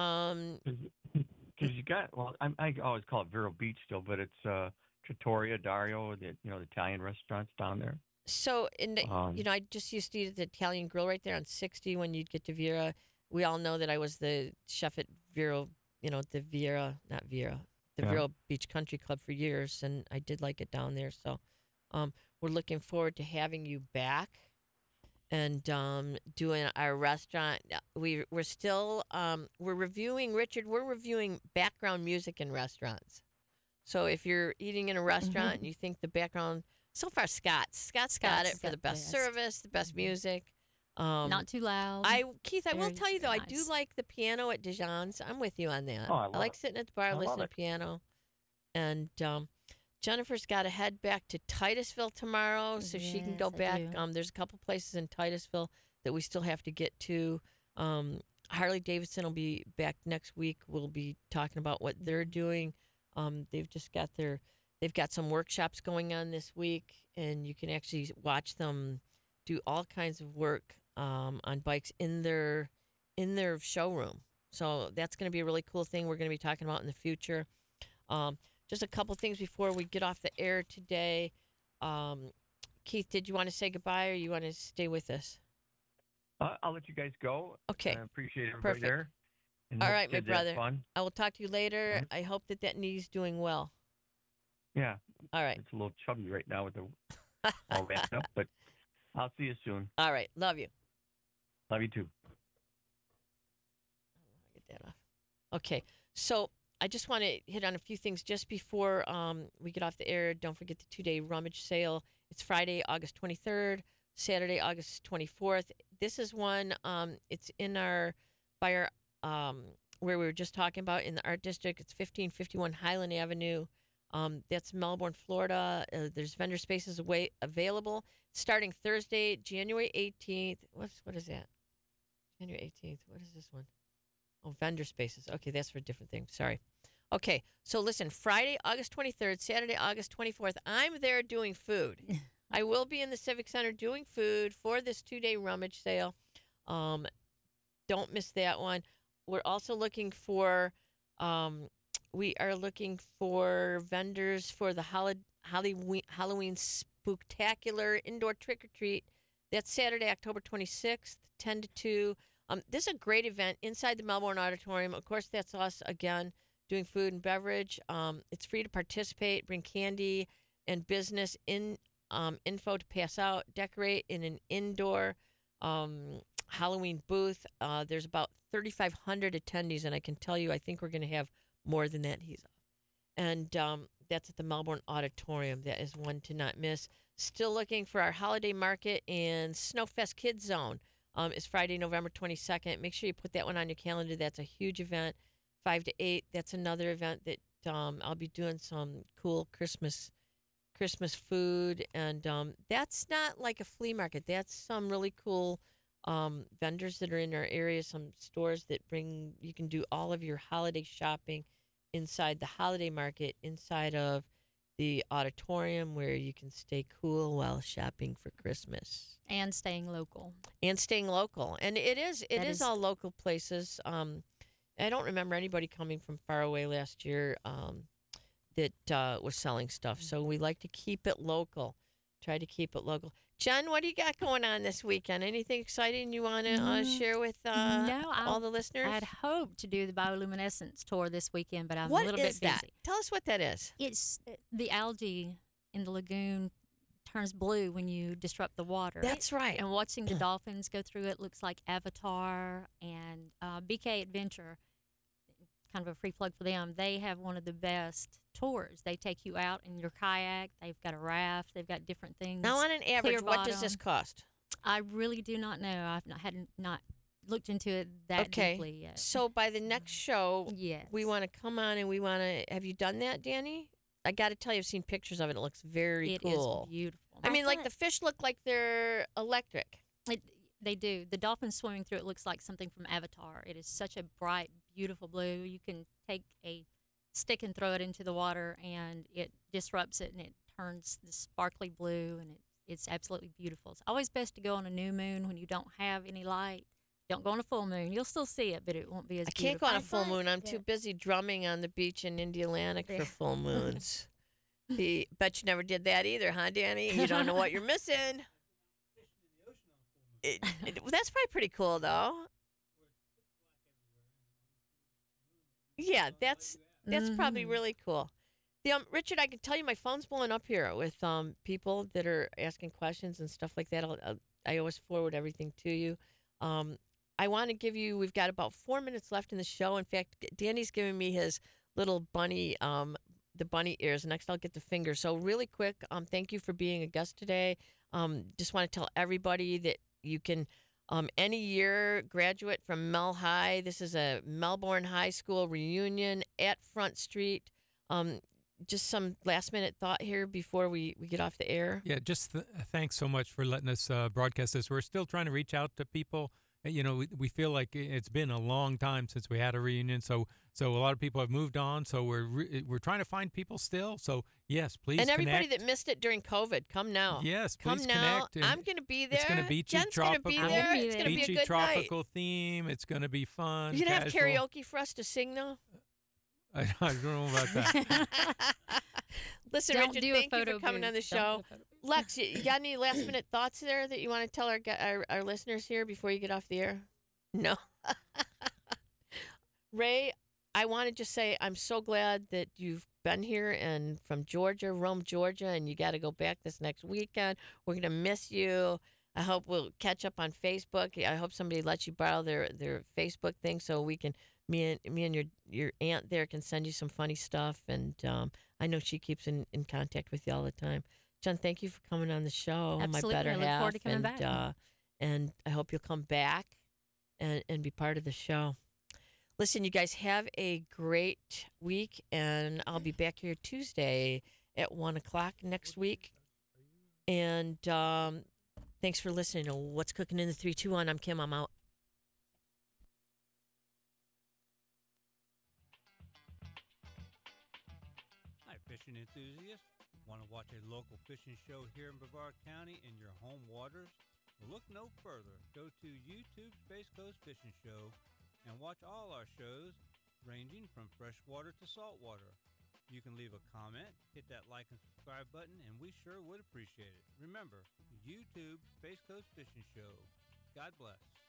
Because you got I always call it Vero Beach still, but it's Trattoria Dario, the Italian restaurants down there. So Um, I just used to eat at the Italian Grill right there on 60 when you'd get to Vera. We all know that I was the chef at Vero, the Viera, not Viera, the Yeah. Vero Beach Country Club for years, and I did like it down there. So we're looking forward to having you back and doing our restaurant. We're still we're reviewing, Richard. We're reviewing background music in restaurants. So if you're eating in a restaurant and you think the background, so far Scott's got Scott's it for got the the best best. service, the best music. Not too loud. Keith, I will Very, tell you though, very I do nice. like the piano at Dijon's. I'm with you on that. Oh, I I love like it. sitting at the bar I love listening to it. piano. And Jennifer's got to head back to Titusville tomorrow, so she can go Yes, I back. do. There's a couple places in Titusville that we still have to get to. Harley Davidson will be back next week. We'll be talking about what they're doing. They've got some workshops going on this week, and you can actually watch them do all kinds of work on bikes in their showroom. So that's going to be a really cool thing we're going to be talking about in the future. Just a couple things before we get off the air today. Keith, did you want to say goodbye or you want to stay with us? I'll let you guys go. Okay. I appreciate everybody Perfect. there. And All hope right, my kids have brother. Fun. I will talk to you later. Mhm. I hope that knee's doing well. Yeah, All right. it's a little chubby right now with the all wrapped up, but I'll see you soon. All right. Love you. Love you too. Get that off. Okay. So I just want to hit on a few things just before we get off the air. Don't forget the 2-day rummage sale. It's Friday, August 23rd, Saturday, August 24th. This is one. It's in by our where we were just talking about in the Art District. It's 1551 Highland Avenue. That's Melbourne, Florida. There's vendor spaces available starting Thursday, January 18th. What is that? January 18th. What is this one? Oh, vendor spaces. Okay, that's for a different thing. Sorry. Okay, so listen, Friday, August 23rd, Saturday, August 24th, I'm there doing food. I will be in the Civic Center doing food for this 2-day rummage sale. Don't miss that one. We're also looking for vendors for the Halloween Spooktacular Indoor Trick or Treat. That's Saturday, October 26th, 10 to 2. This is a great event inside the Melbourne Auditorium. Of course, that's us again doing food and beverage. It's free to participate. Bring candy and business info to pass out. Decorate in an indoor Halloween booth. There's about 3,500 attendees, and I can tell you, I think we're going to have more than that. And that's at the Melbourne Auditorium. That is one to not miss. Still looking for our holiday market and Snowfest Kids Zone. It's Friday, November 22nd. Make sure you put that one on your calendar. That's a huge event, 5 to 8. That's another event that I'll be doing some cool Christmas food, and that's not like a flea market. That's some really cool vendors that are in our area, some stores that you can do all of your holiday shopping inside the holiday market, inside of the auditorium where you can stay cool while shopping for Christmas And staying local. and staying local. And it is That is- all local places. I don't remember anybody coming from far away last year that was selling stuff. So we like to keep it local. Try to keep it local. Jen, what do you got going on this weekend? Anything exciting you want to share with all the listeners? I'd hoped to do the bioluminescence tour this weekend, but I'm What a little is bit that? busy. Tell us what that is. It's the algae in the lagoon turns blue when you disrupt the water. That's right. And watching the dolphins go through it looks like Avatar. And BK Adventure, kind of a free plug for them, they have one of the best tours. They take you out in your kayak. They've got a raft. They've got different things. Now, on an average, Clear what does this bottom. cost? I really do not know. I've not looked into it that Okay. deeply yet. So by the next show, Yes. we want to come on and we want to. Have you done that, Danny? I got to tell you, I've seen pictures of it. It looks very It is cool. beautiful. I mean, like the fish look like they're electric. They do. The dolphins swimming through it looks like something from Avatar. It is such a bright, beautiful blue. You can take a stick and throw it into the water, and it disrupts it, and it turns this sparkly blue, and it's absolutely beautiful. It's always best to go on a new moon when you don't have any light. Don't go on a full moon. You'll still see it, but it won't be as I can't go beautiful. on a I full thought moon. I'm that- too busy drumming on the beach in Indialantic for Yeah. full moons. Bet you never did that either, huh, Danny? You don't know what you're missing. That's probably pretty cool, though. Yeah, that's probably Mhm. really cool. Richard, I can tell you my phone's blowing up here with people that are asking questions and stuff like that. I always forward everything to you. I want to give you. We've got about 4 minutes left in the show. In fact, Danny's giving me his little bunny, the bunny ears. Next, I'll get the fingers. So really quick, thank you for being a guest today. Just want to tell everybody that you can. Any year graduate from Mel High. This is a Melbourne High School reunion at Front Street. Just some last minute thought here before we get off the air. Yeah, just thanks so much for letting us broadcast this. We're still trying to reach out to people. We feel like it's been a long time since we had a reunion, so a lot of people have moved on. So we're trying to find people still. So yes, please. And everybody connect. that missed it during COVID, come now. Yes, Come please now. connect. and I'm going to be there. It's going to be beachy Jen's going to tropical. be I'm there. gonna be It's there. going to be a Beachy good tropical theme. It's going to be fun. night. You going to have casual. karaoke for us to sing though? I don't know about that. Listen, Don't Richard, do a thank you photo for coming on the booth. Don't show. do a photo booth. Lex, you got any last minute thoughts there that you want to tell our listeners here before you get off the air? No. Ray, I want to just say I'm so glad that you've been here and from Georgia, Rome, Georgia, and you got to go back this next weekend. We're going to miss you. I hope we'll catch up on Facebook. I hope somebody lets you borrow their Facebook thing so we can me and your aunt there can send you some funny stuff, and I know she keeps in contact with you all the time. John, thank you for coming on the show. Absolutely. My better I look half, forward to coming and back. And I hope you'll come back and be part of the show. Listen, you guys have a great week, and I'll be back here Tuesday at 1:00 next week. And thanks for listening to What's Cooking in the 321. I'm Kim. I'm out. Hi, fishing enthusiasts. Want to watch a local fishing show here in Brevard County in your home waters? Well, look no further. Go to YouTube Space Coast Fishing Show and watch all our shows ranging from freshwater to saltwater. You can leave a comment, hit that like and subscribe button, and we sure would appreciate it. Remember, YouTube Space Coast Fishing Show. God bless.